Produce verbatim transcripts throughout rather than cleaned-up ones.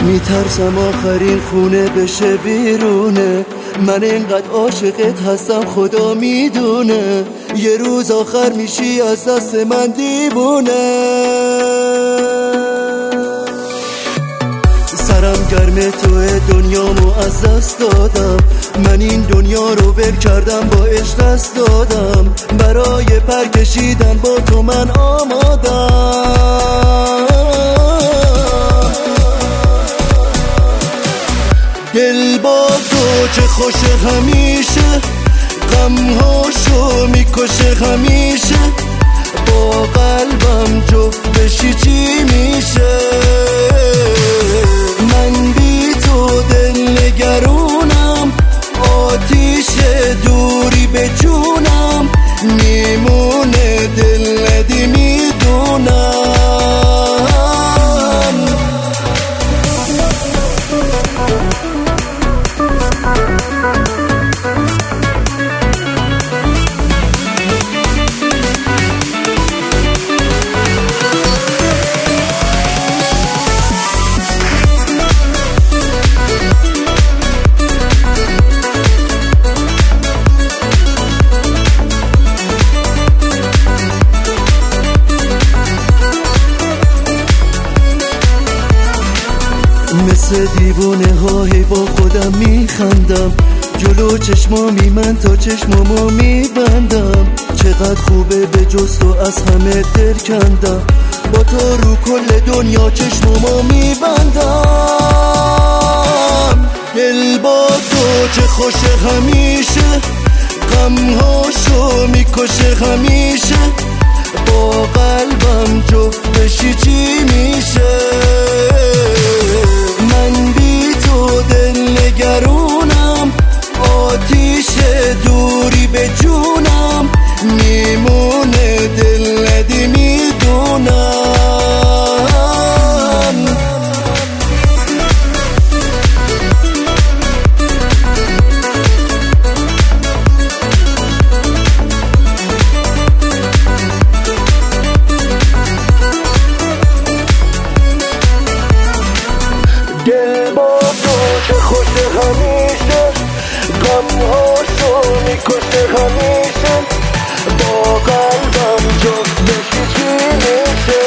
میترسم آخرین خونه بشه بیرونه، من اینقدر عاشقت هستم خدا میدونه، یه روز آخر میشی از دست من دیوونه. سرم گرم توه دنیامو از دست دادم، من این دنیا رو ول کردم با عشق دست دادم، برای پر کشیدن با تو من آمادم. دل با تو چه خوشه همیشه، غمهاشو میکشه همیشه، با قلبم جفت بشی چی میشه؟ من بی تو دل نگرونم، آتیش دوری به جونم، میمونه دل ندی میدونم. مثل دیوونه های با خودم میخندم، جلو چشمامی من تا چشمامو میبندم، چقدر خوبه به جز تو از همه دل کندم، با تو رو کل دنیا چشمامو میبندم. دل با تو چه خوشه همیشه، غمهاشو میکشه همیشه، با قلبم جفت بشی چی میشه؟ من بی تو دل نگرونم، آتیش دوری به جونم، میمونه دل ندی میدونم. دل با تو چه خوشه همیشه، غمهاشو میکشه همیشه، با قلبم جفت بشی چی میشه؟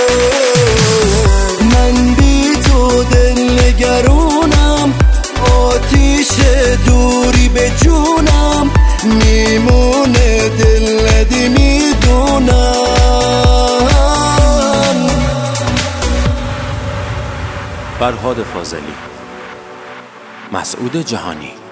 من بی تو دل نگرونم، آتیش دوری به جونم، میمونه دل ندی میدونم. فرهاد فاضلی، مسعود جهانی.